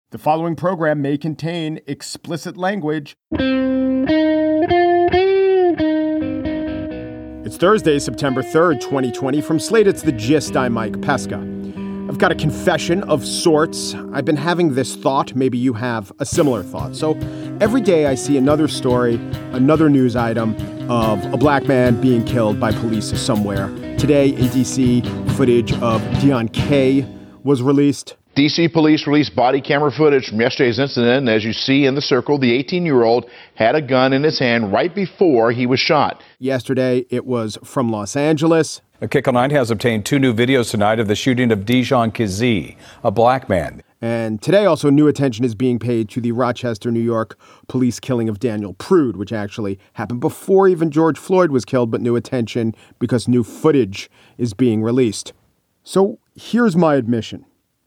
The following program may contain explicit language. It's Thursday, September 3rd, 2020. From Slate, it's The Gist. I'm Mike Pesca. I've got a confession of sorts. I've been having this thought. Maybe you have a similar thought. So every day I see another story, another news item of a black man being killed by police somewhere. Today, ADC footage of Deon Kay was released. D.C. police released body camera footage from yesterday's incident, and as you see in the circle, the 18-year-old had a gun in his hand right before he was shot. Yesterday, it was from Los Angeles. Kick 9 has obtained two new videos tonight of the shooting of Dijon Kizzee, a black man. And today, also, new attention is being paid to the Rochester, New York police killing of Daniel Prude, which actually happened before even George Floyd was killed, but new attention because new footage is being released. So here's my admission.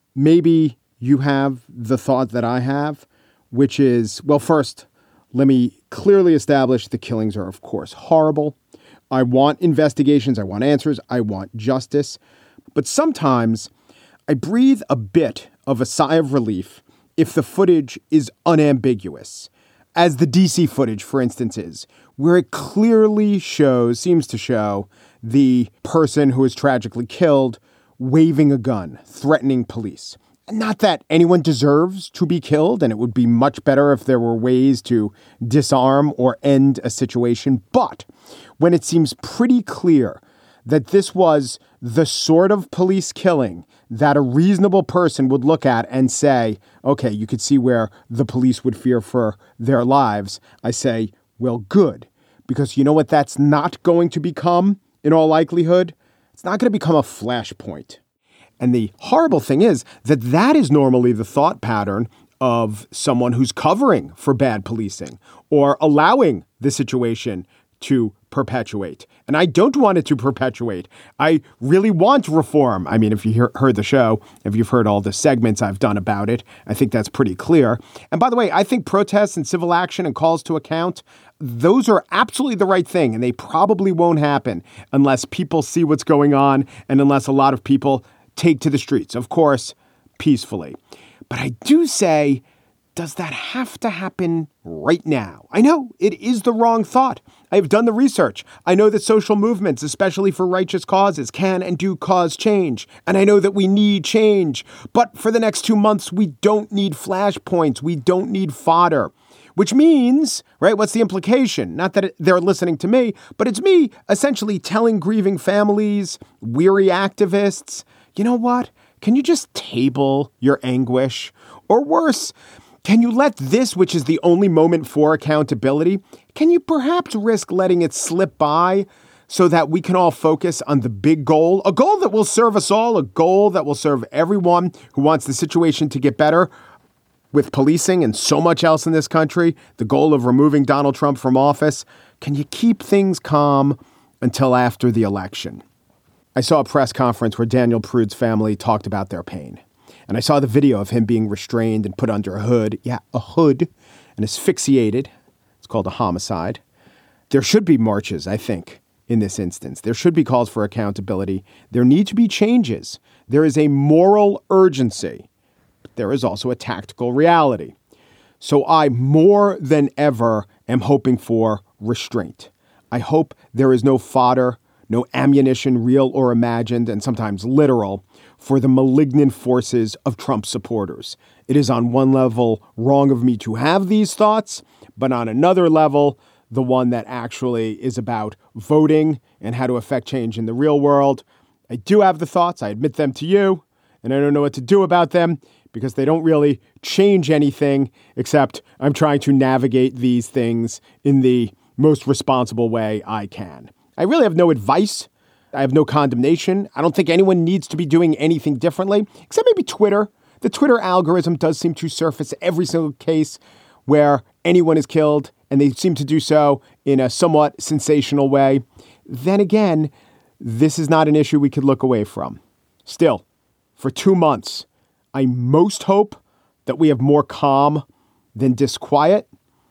Maybe you have the thought that I have, which is, well, first, let me clearly establish the killings are, of course, horrible. I want investigations. I want answers. I want justice. But sometimes I breathe a bit of a sigh of relief if the footage is unambiguous, as the DC footage, for instance, is, where it clearly seems to show the person who is tragically killed waving a gun, threatening police. Not that anyone deserves to be killed, and it would be much better if there were ways to disarm or end a situation. But when it seems pretty clear that this was the sort of police killing that a reasonable person would look at and say, okay, you could see where the police would fear for their lives, I say, well, good. Because you know what that's not going to become, in all likelihood? It's not going to become a flashpoint. And the horrible thing is that is normally the thought pattern of someone who's covering for bad policing or allowing the situation to perpetuate. And I don't want it to perpetuate. I really want reform. I mean, if you heard the show, if you've heard all the segments I've done about it, I think that's pretty clear. And by the way, I think protests and civil action and calls to account, those are absolutely the right thing. And they probably won't happen unless people see what's going on and unless a lot of people take to the streets, of course, peacefully. But I do say, does that have to happen right now? I know it is the wrong thought. I've done the research. I know that social movements, especially for righteous causes, can and do cause change. And I know that we need change. But for the next 2 months, we don't need flashpoints. We don't need fodder. Which means, right, what's the implication? Not that they're listening to me, but it's me essentially telling grieving families, weary activists, you know what? Can you just table your anguish? Or worse, can you let this, which is the only moment for accountability, can you perhaps risk letting it slip by so that we can all focus on the big goal, a goal that will serve us all, a goal that will serve everyone who wants the situation to get better with policing and so much else in this country, the goal of removing Donald Trump from office? Can you keep things calm until after the election? I saw a press conference where Daniel Prude's family talked about their pain. And I saw the video of him being restrained and put under a hood. Yeah, a hood. And asphyxiated. It's called a homicide. There should be marches, I think, in this instance. There should be calls for accountability. There need to be changes. There is a moral urgency. But there is also a tactical reality. So I, more than ever, am hoping for restraint. I hope there is no fodder, no ammunition, real or imagined, and sometimes literal, for the malignant forces of Trump supporters. It is on one level wrong of me to have these thoughts, but on another level, the one that actually is about voting and how to affect change in the real world. I do have the thoughts. I admit them to you, and I don't know what to do about them because they don't really change anything, except I'm trying to navigate these things in the most responsible way I can. I really have no advice. I have no condemnation. I don't think anyone needs to be doing anything differently, except maybe Twitter. The Twitter algorithm does seem to surface every single case where anyone is killed, and they seem to do so in a somewhat sensational way. Then again, this is not an issue we could look away from. Still, for 2 months, I most hope that we have more calm than disquiet,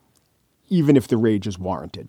even if the rage is warranted.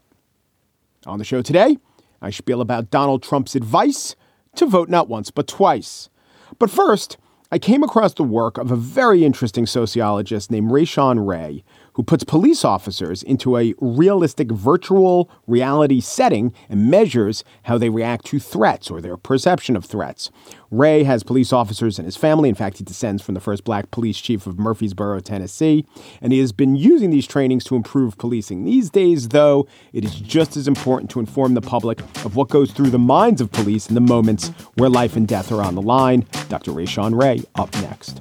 On the show today, I spiel about Donald Trump's advice to vote not once, but twice. But first, I came across the work of a very interesting sociologist named Rashawn Ray, who puts police officers into a realistic virtual reality setting and measures how they react to threats or their perception of threats. Ray has police officers in his family. In fact, he descends from the first black police chief of Murfreesboro, Tennessee, and he has been using these trainings to improve policing. These days, though, it is just as important to inform the public of what goes through the minds of police in the moments where life and death are on the line. Dr. Rashawn Ray up next.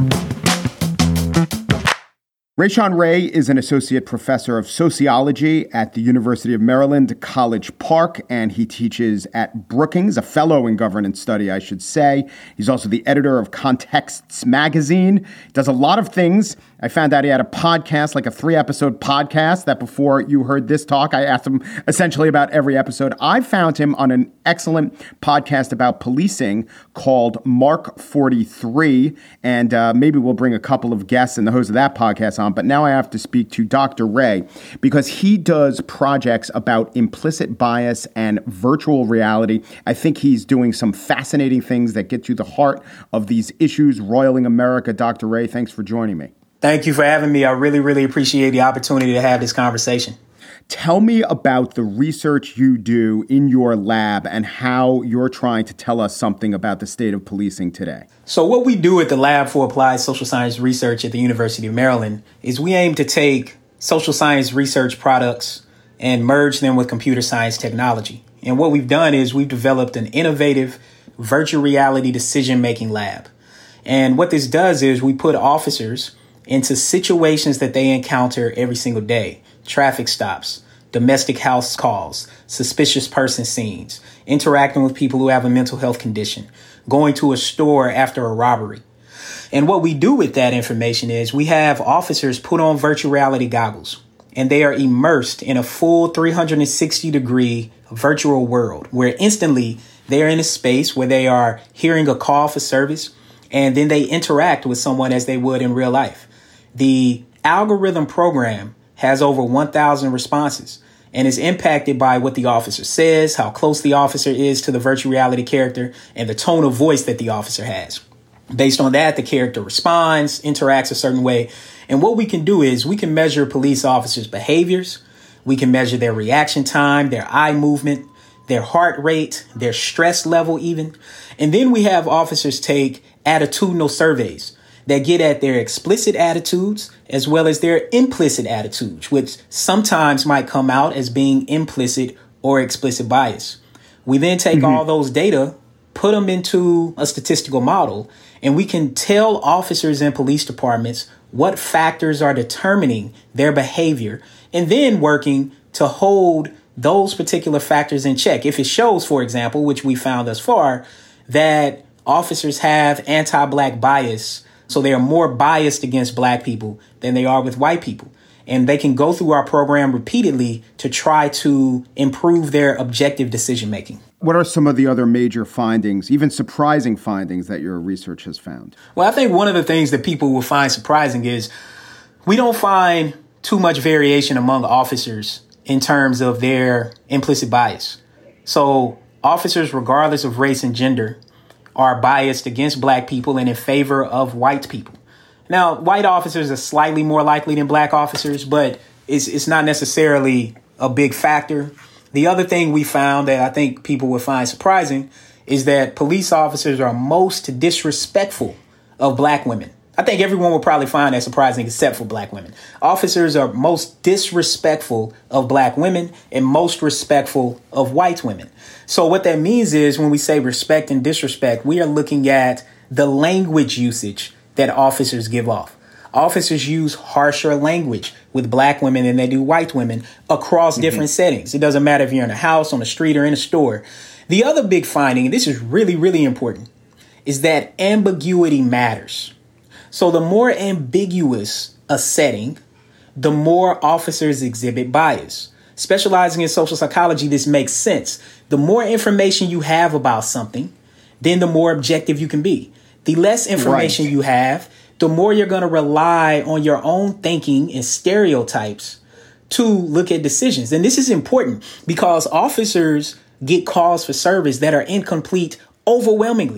Rashawn Ray is an associate professor of sociology at the University of Maryland, College Park, and he teaches at Brookings, a fellow in governance study, I should say. He's also the editor of Contexts magazine. He does a lot of things. I found out he had a podcast, like a 3-episode podcast, that before you heard this talk, I asked him essentially about every episode. I found him on an excellent podcast about policing called Mark 43, and maybe we'll bring a couple of guests and the host of that podcast on. But now I have to speak to Dr. Ray because he does projects about implicit bias and virtual reality. I think he's doing some fascinating things that get to the heart of these issues roiling America. Dr. Ray, thanks for joining me. Thank you for having me. I really, really appreciate the opportunity to have this conversation. Tell me about the research you do in your lab and how you're trying to tell us something about the state of policing today. So what we do at the Lab for Applied Social Science Research at the University of Maryland is we aim to take social science research products and merge them with computer science technology. And what we've done is we've developed an innovative virtual reality decision-making lab. And what this does is we put officers into situations that they encounter every single day. Traffic stops, domestic house calls, suspicious person scenes, interacting with people who have a mental health condition, going to a store after a robbery. And what we do with that information is we have officers put on virtual reality goggles and they are immersed in a full 360-degree virtual world where instantly they're in a space where they are hearing a call for service and then they interact with someone as they would in real life. The algorithm program has over 1,000 responses and is impacted by what the officer says, how close the officer is to the virtual reality character, and the tone of voice that the officer has. Based on that, the character responds, interacts a certain way. And what we can do is we can measure police officers' behaviors. We can measure their reaction time, their eye movement, their heart rate, their stress level even. And then we have officers take attitudinal surveys that get at their explicit attitudes as well as their implicit attitudes, which sometimes might come out as being implicit or explicit bias. We then take all those data, put them into a statistical model, and we can tell officers in police departments what factors are determining their behavior, and then working to hold those particular factors in check. If it shows, for example, which we found thus far, that officers have anti-Black bias, so they are more biased against Black people than they are with white people. And they can go through our program repeatedly to try to improve their objective decision making. What are some of the other major findings, even surprising findings that your research has found? Well, I think one of the things that people will find surprising is we don't find too much variation among officers in terms of their implicit bias. So officers, regardless of race and gender, are biased against Black people and in favor of white people. Now, white officers are slightly more likely than Black officers, but it's not necessarily a big factor. The other thing we found that I think people would find surprising is that police officers are most disrespectful of Black women. I think everyone will probably find that surprising except for Black women. Officers are most disrespectful of Black women and most respectful of white women. So what that means is when we say respect and disrespect, we are looking at the language usage that officers give off. Officers use harsher language with Black women than they do white women across different settings. It doesn't matter if you're in a house, on the street, or in a store. The other big finding, and this is really, really important, is that ambiguity matters. So the more ambiguous a setting, the more officers exhibit bias. Specializing in social psychology, this makes sense. The more information you have about something, then the more objective you can be. The less information you have, the more you're going to rely on your own thinking and stereotypes to look at decisions. And this is important because officers get calls for service that are incomplete overwhelmingly.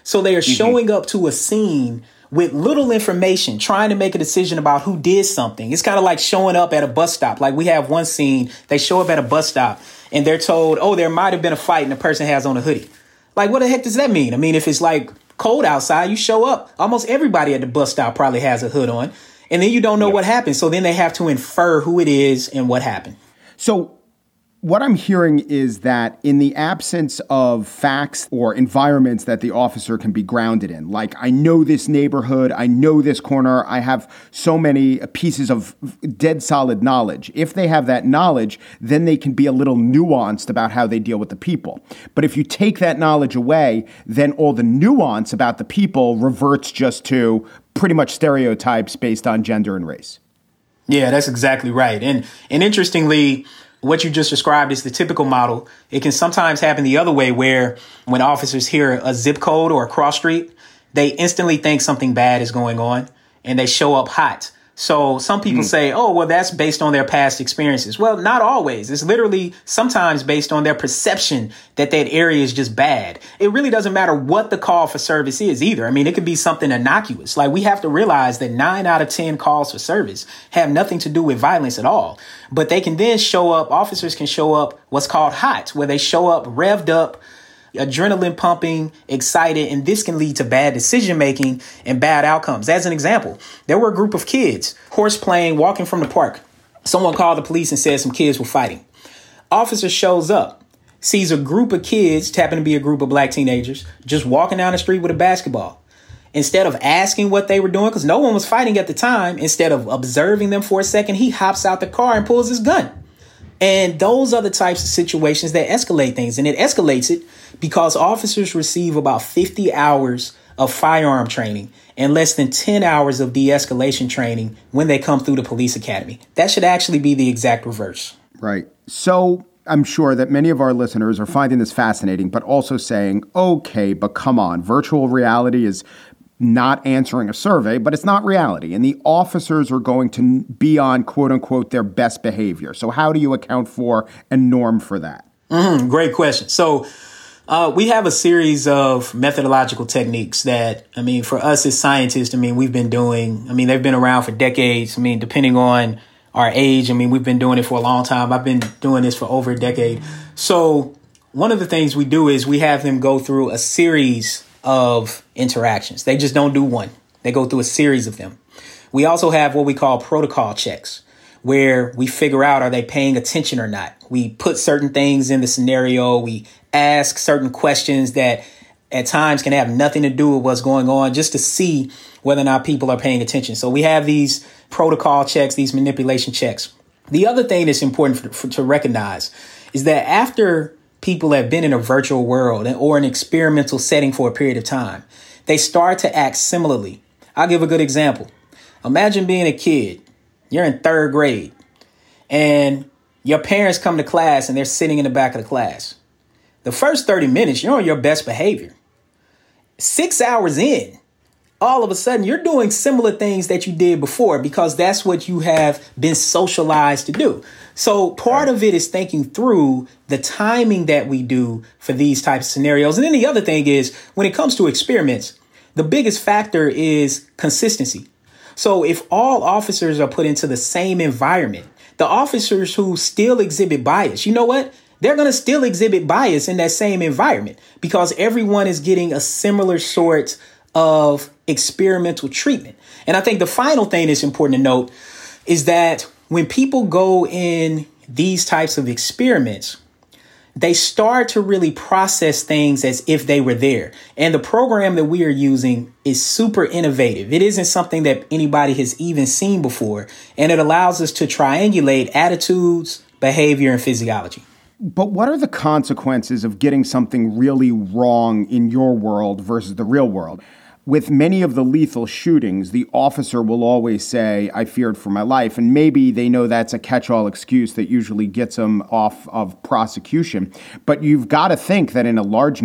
So they are showing up to a scene with little information, trying to make a decision about who did something. It's kind of like showing up at a bus stop. Like we have one scene, they show up at a bus stop and they're told, oh, there might have been a fight and the person has on a hoodie. Like, what the heck does that mean? I mean, if it's like cold outside, you show up. Almost everybody at the bus stop probably has a hood on. And then you don't know what happened. So then they have to infer who it is and what happened. So what I'm hearing is that in the absence of facts or environments that the officer can be grounded in, like I know this neighborhood, I know this corner, I have so many pieces of dead solid knowledge. If they have that knowledge, then they can be a little nuanced about how they deal with the people. But if you take that knowledge away, then all the nuance about the people reverts just to pretty much stereotypes based on gender and race. Yeah, that's exactly right. And interestingly, what you just described is the typical model. It can sometimes happen the other way, where when officers hear a zip code or a cross street, they instantly think something bad is going on and they show up hot. So some people say, oh, well, that's based on their past experiences. Well, not always. It's literally sometimes based on their perception that that area is just bad. It really doesn't matter what the call for service is either. I mean, it could be something innocuous. Like, we have to realize that 9 out of 10 calls for service have nothing to do with violence at all. But they can then show up, officers can show up what's called hot, where they show up revved up, adrenaline pumping, excited, and this can lead to bad decision making and bad outcomes. As an example, there were a group of kids horse playing, walking from the park. Someone called the police and said some kids were fighting. Officer shows up, sees a group of kids, happen to be a group of black teenagers, just walking down the street with a basketball. Instead of asking what they were doing, because no one was fighting at the time, instead of observing them for a second, he hops out the car and pulls his gun. And those are the types of situations that escalate things. And it escalates it because officers receive about 50 hours of firearm training and less than 10 hours of de-escalation training when they come through the police academy. That should actually be the exact reverse. Right. So I'm sure that many of our listeners are finding this fascinating, but also saying, okay, but come on, virtual reality is not answering a survey, but it's not reality. And the officers are going to be on, quote unquote, their best behavior. So how do you account for and norm for that? Great question. So we have a series of methodological techniques that, I mean, for us as scientists, I mean, we've been doing, I mean, they've been around for decades. I mean, depending on our age, I mean, we've been doing it for a long time. I've been doing this for over a decade. So one of the things we do is we have them go through a series of interactions. They just don't do one. They go through a series of them. We also have what we call protocol checks, where we figure out, are they paying attention or not? We put certain things in the scenario. We ask certain questions that at times can have nothing to do with what's going on, just to see whether or not people are paying attention. So we have these protocol checks, these manipulation checks. The other thing that's important to recognize is that after people have been in a virtual world or an experimental setting for a period of time, they start to act similarly. I'll give a good example. Imagine being a kid. You're in 3rd grade and your parents come to class and they're sitting in the back of the class. The first 30 minutes, you're on your best behavior. 6 hours in, all of a sudden, you're doing similar things that you did before because that's what you have been socialized to do. So part of it is thinking through the timing that we do for these types of scenarios. And then the other thing is, when it comes to experiments, the biggest factor is consistency. So if all officers are put into the same environment, the officers who still exhibit bias, you know what? They're going to still exhibit bias in that same environment because everyone is getting a similar sort of experimental treatment. And I think the final thing that's important to note is that when people go in these types of experiments, they start to really process things as if they were there. And the program that we are using is super innovative. It isn't something that anybody has even seen before. And it allows us to triangulate attitudes, behavior, and physiology. But what are the consequences of getting something really wrong in your world versus the real world? with many of the lethal shootings, the officer will always say, I feared for my life. And maybe they know that's a catch-all excuse that usually gets them off of prosecution. But you've got to think that in a large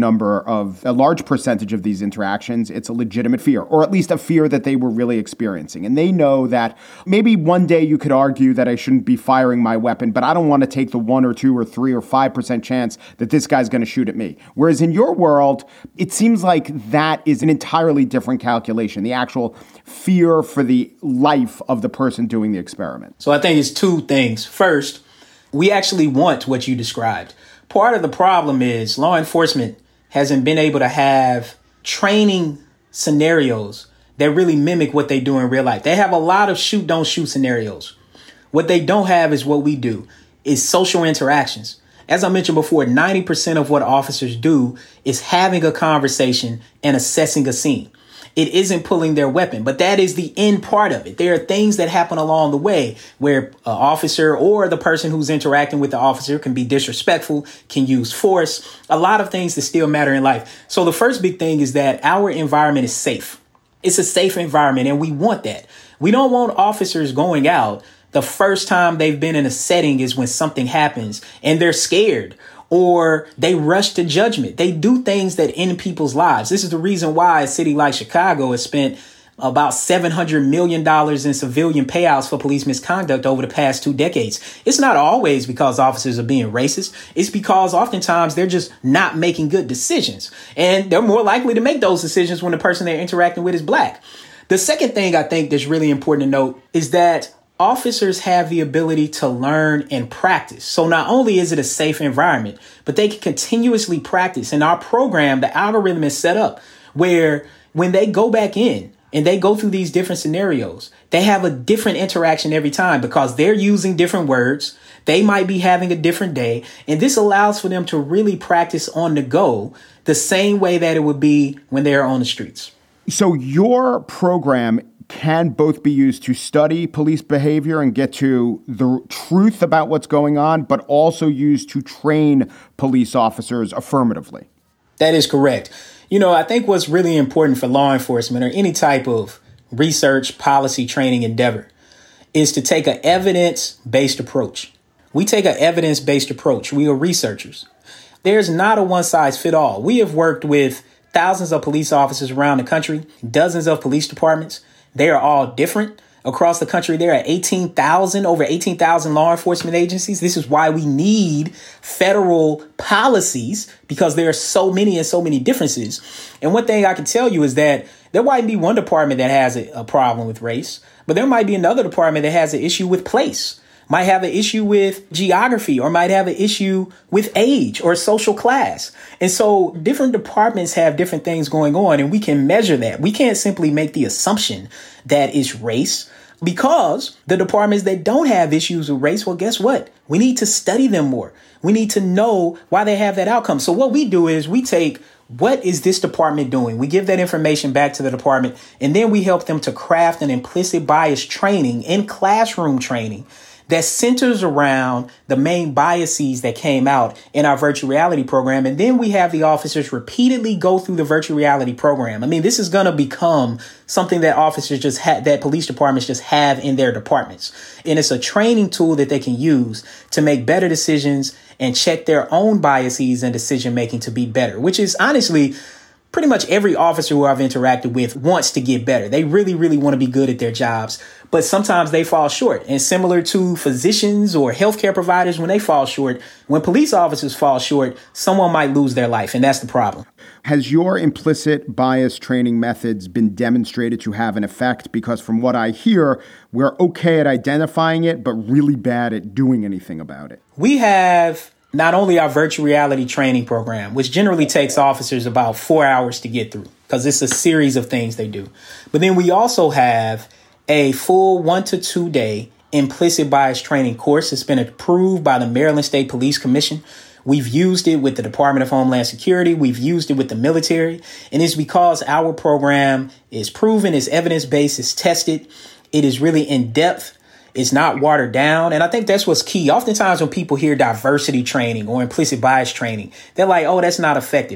percentage of these interactions, it's a legitimate fear, or at least a fear that they were really experiencing. And they know that maybe one day you could argue that I shouldn't be firing my weapon, but I don't want to take the 1 or 2 or 3 or 5% chance that this guy's going to shoot at me. Whereas in your world, it seems like that is an entirely different calculation, the actual fear for the life of the person doing the experiment. So I think it's two things. First, we actually want what you described. Part of the problem is law enforcement hasn't been able to have training scenarios that really mimic what they do in real life. They have a lot of shoot, don't shoot scenarios. What they don't have is what we do, is social interactions. As I mentioned before, 90% of what officers do is having a conversation and assessing a scene. It isn't pulling their weapon, but that is the end part of it. There are things that happen along the way where an officer or the person who's interacting with the officer can be disrespectful, can use force, a lot of things that still matter in life. So the first big thing is that our environment is safe. It's a safe environment, and we want that. We don't want officers going out. The first time they've been in a setting is when something happens and they're scared or they rush to judgment. They do things that end people's lives. This is the reason why a city like Chicago has spent about $700 million in civilian payouts for police misconduct over the past 2 decades. It's not always because officers are being racist. It's because oftentimes they're just not making good decisions. And they're more likely to make those decisions when the person they're interacting with is black. The second thing I think that's really important to note is that officers have the ability to learn and practice. So not only is it a safe environment, but they can continuously practice. In our program, the algorithm is set up where when they go back in and they go through these different scenarios, they have a different interaction every time because they're using different words. They might be having a different day. And this allows for them to really practice on the go the same way that it would be when they're on the streets. So your program can both be used to study police behavior and get to the truth about what's going on, but also used to train police officers affirmatively. That is correct. I think what's really important for law enforcement or any type of research, policy, training endeavor is to take an evidence-based approach. We take an evidence-based approach. We are researchers. There's not a one-size-fits-all. We have worked with thousands of police officers around the country, dozens of police departments. They are all different. Across the country, there are over 18,000 law enforcement agencies. This is why we need federal policies, because there are so many and so many differences. And one thing I can tell you is that there might be one department that has a problem with race, but there might be another department that has an issue with place, might have an issue with geography, or might have an issue with age or social class. And so different departments have different things going on, and we can measure that. We can't simply make the assumption that it's race, because the departments that don't have issues with race, well, guess what? We need to study them more. We need to know why they have that outcome. So what we do is we take, what is this department doing? We give that information back to the department, and then we help them to craft an implicit bias training in classroom training that centers around the main biases that came out in our virtual reality program. And then we have the officers repeatedly go through the virtual reality program. I mean, this is going to become something that officers that police departments just have in their departments. And it's a training tool that they can use to make better decisions and check their own biases and decision making to be better, which is honestly pretty much every officer who I've interacted with wants to get better. They really, really want to be good at their jobs, but sometimes they fall short. And similar to physicians or healthcare providers, when they fall short, when police officers fall short, someone might lose their life. And that's the problem. Has your implicit bias training methods been demonstrated to have an effect? Because from what I hear, we're okay at identifying it, but really bad at doing anything about it. We have not only our virtual reality training program, which generally takes officers about 4 hours to get through because it's a series of things they do. But then we also have a full 1 to 2 day implicit bias training course. It's been approved by the Maryland State Police Commission. We've used it with the Department of Homeland Security. We've used it with the military. And it's because our program is proven, it's evidence-based, it's tested. It is really in-depth. It's not watered down. And I think that's what's key. Oftentimes when people hear diversity training or implicit bias training, they're like, oh, that's not effective.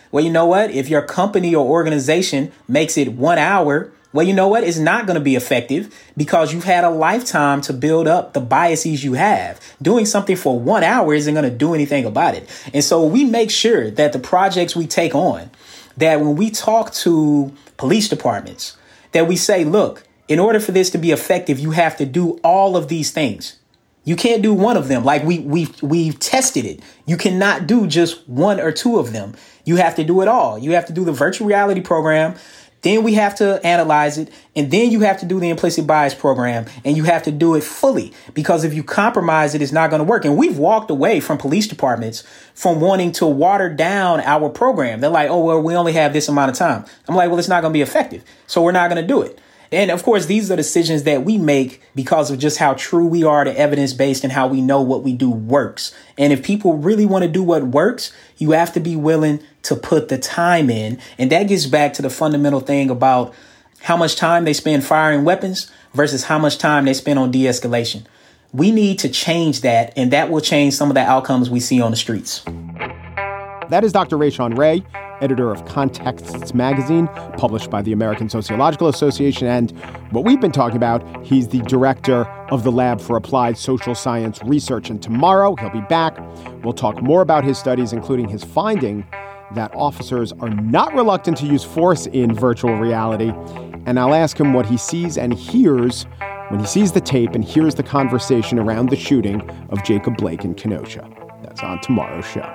Well, you know what? If your company or organization makes it 1 hour, well, you know what? It's not going to be effective because you've had a lifetime to build up the biases you have. Doing something for 1 hour isn't going to do anything about it. And so we make sure that the projects we take on, that when we talk to police departments, that we say, look, in order for this to be effective, you have to do all of these things. You can't do one of them. Like we've tested it. You cannot do just one or two of them. You have to do it all. You have to do the virtual reality program. Then we have to analyze it. And then you have to do the implicit bias program. And you have to do it fully. Because if you compromise it, it's not going to work. And we've walked away from police departments from wanting to water down our program. They're like, oh, well, we only have this amount of time. I'm like, well, it's not going to be effective. So we're not going to do it. And of course, these are decisions that we make because of just how true we are to evidence-based and how we know what we do works. And if people really want to do what works, you have to be willing to put the time in. And that gets back to the fundamental thing about how much time they spend firing weapons versus how much time they spend on de-escalation. We need to change that, and that will change some of the outcomes we see on the streets. That is Dr. Rashawn Ray, editor of Contexts magazine, published by the American Sociological Association. And what we've been talking about, he's the director of the Lab for Applied Social Science Research. And tomorrow he'll be back. We'll talk more about his studies, including his finding that officers are not reluctant to use force in virtual reality. And I'll ask him what he sees and hears when he sees the tape and hears the conversation around the shooting of Jacob Blake in Kenosha. That's on tomorrow's show.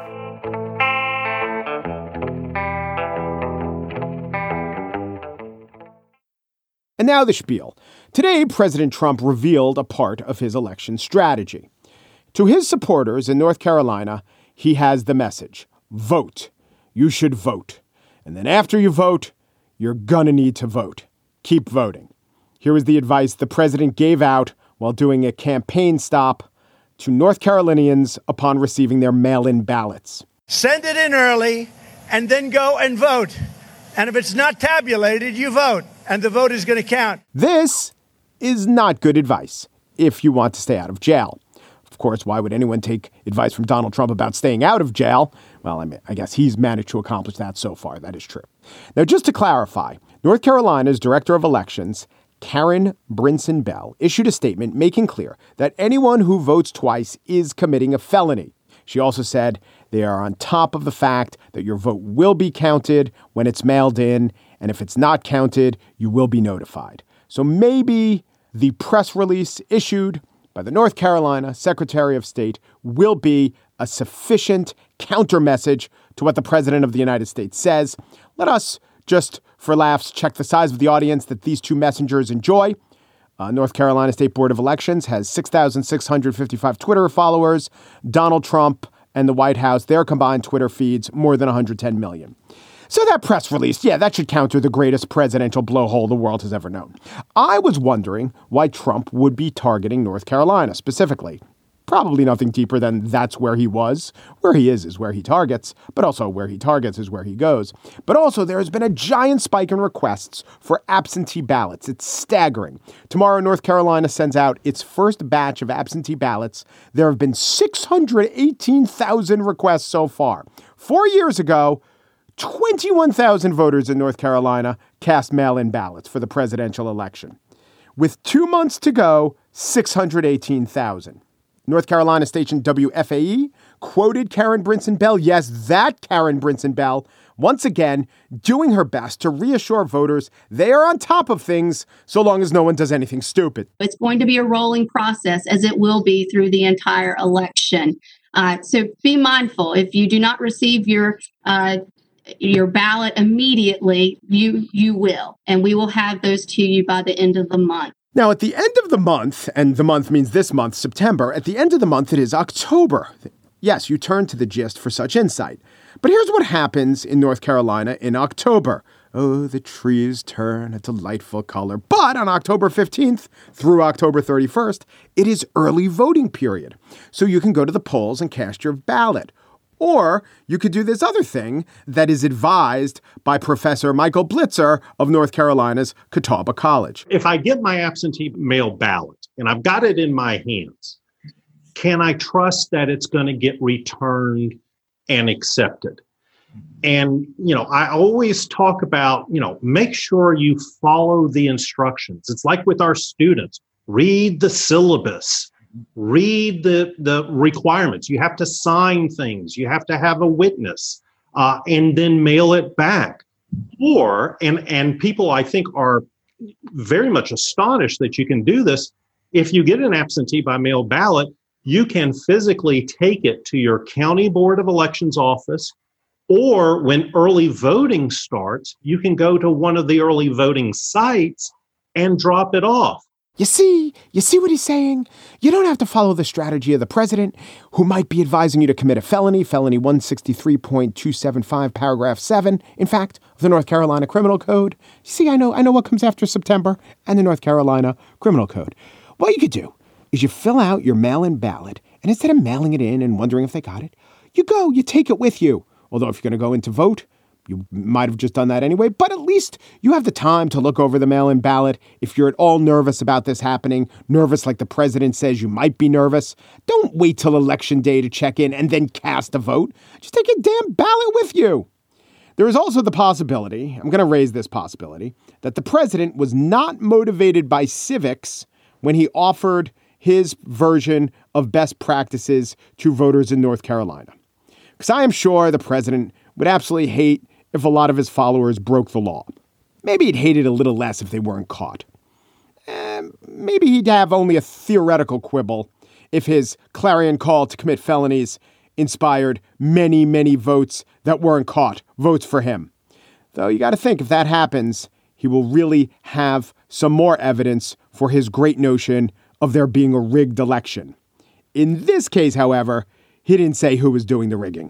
And now the spiel. Today, President Trump revealed a part of his election strategy. To his supporters in North Carolina, he has the message: vote. You should vote. And then after you vote, you're gonna need to vote. Keep voting. Here was the advice the president gave out while doing a campaign stop to North Carolinians upon receiving their mail-in ballots. Send it in early and then go and vote. And if it's not tabulated, you vote. And the vote is going to count. This is not good advice if you want to stay out of jail. Of course, why would anyone take advice from Donald Trump about staying out of jail? Well, I guess he's managed to accomplish that so far. That is true. Now, just to clarify, North Carolina's director of elections, Karen Brinson Bell, issued a statement making clear that anyone who votes twice is committing a felony. She also said they are on top of the fact that your vote will be counted when it's mailed in. And if it's not counted, you will be notified. So maybe the press release issued by the North Carolina Secretary of State will be a sufficient counter message to what the president of the United States says. Let us just for laughs check the size of the audience that these two messengers enjoy. North Carolina State Board of Elections has 6,655 Twitter followers. Donald Trump and the White House, their combined Twitter feeds, more than 110 million. So that press release, that should counter the greatest presidential blowhole the world has ever known. I was wondering why Trump would be targeting North Carolina specifically. Probably nothing deeper than that's where he was. Where he is where he targets, but also where he targets is where he goes. But also there has been a giant spike in requests for absentee ballots. It's staggering. Tomorrow, North Carolina sends out its first batch of absentee ballots. There have been 618,000 requests so far. 4 years ago, 21,000 voters in North Carolina cast mail-in ballots for the presidential election. With 2 months to go, 618,000. North Carolina station WFAE quoted Karen Brinson Bell. Yes, that Karen Brinson Bell, once again, doing her best to reassure voters they are on top of things so long as no one does anything stupid. It's going to be a rolling process, as it will be through the entire election. So be mindful. If you do not receive your ballot immediately, you will. And we will have those to you by the end of the month. Now, at the end of the month, and the month means this month, September, at the end of the month, it is October. Yes, you turn to the gist for such insight. But here's what happens in North Carolina in October. Oh, the trees turn a delightful color. But on October 15th through October 31st, it is early voting period. So you can go to the polls and cast your ballot. Or you could do this other thing that is advised by Professor Michael Blitzer of North Carolina's Catawba College. If I get my absentee mail ballot and I've got it in my hands, can I trust that it's going to get returned and accepted? And, I always talk about, make sure you follow the instructions. It's like with our students, read the syllabus, read the requirements. You have to sign things. You have to have a witness, and then mail it back. And people, I think, are very much astonished that you can do this. If you get an absentee by mail ballot, you can physically take it to your county board of elections office, or when early voting starts, you can go to one of the early voting sites and drop it off. You see what he's saying? You don't have to follow the strategy of the president, who might be advising you to commit a felony 163.275, paragraph 7, in fact, of the North Carolina Criminal Code. You see, I know what comes after September and the North Carolina Criminal Code. What you could do is you fill out your mail-in ballot, and instead of mailing it in and wondering if they got it, you take it with you. Although if you're going to go in to vote, you might have just done that anyway, but at least you have the time to look over the mail-in ballot. If you're at all nervous about this happening, nervous like the president says you might be nervous, don't wait till election day to check in and then cast a vote. Just take a damn ballot with you. There is also the possibility, I'm going to raise this possibility, that the president was not motivated by civics when he offered his version of best practices to voters in North Carolina. Because I am sure the president would absolutely hate if a lot of his followers broke the law. Maybe he'd hate it a little less if they weren't caught. Maybe he'd have only a theoretical quibble if his clarion call to commit felonies inspired many, many votes that weren't caught, votes for him. Though you got to think, if that happens, he will really have some more evidence for his great notion of there being a rigged election. In this case, however, he didn't say who was doing the rigging.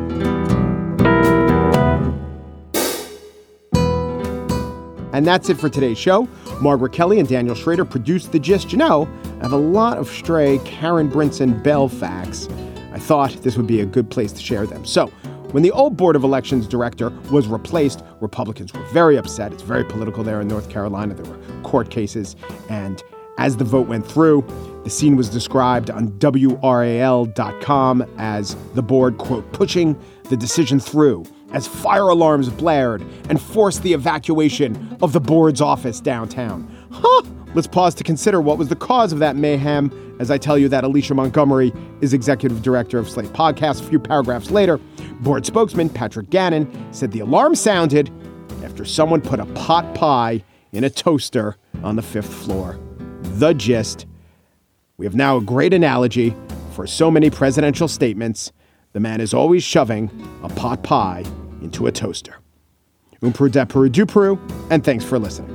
And that's it for today's show. Margaret Kelly and Daniel Schrader produced The Gist. I have a lot of stray Karen Brinson Bell facts. I thought this would be a good place to share them. So, when the old Board of Elections director was replaced, Republicans were very upset. It's very political there in North Carolina. There were court cases. And as the vote went through, the scene was described on WRAL.com as the board, quote, pushing the decision through as fire alarms blared and forced the evacuation of the board's office downtown. Let's pause to consider what was the cause of that mayhem as I tell you that Alicia Montgomery is executive director of Slate Podcasts. A few paragraphs later, board spokesman Patrick Gannon said the alarm sounded after someone put a pot pie in a toaster on the 5th floor. The Gist. We have now a great analogy for so many presidential statements. The man is always shoving a pot pie into a toaster. Peru, and thanks for listening.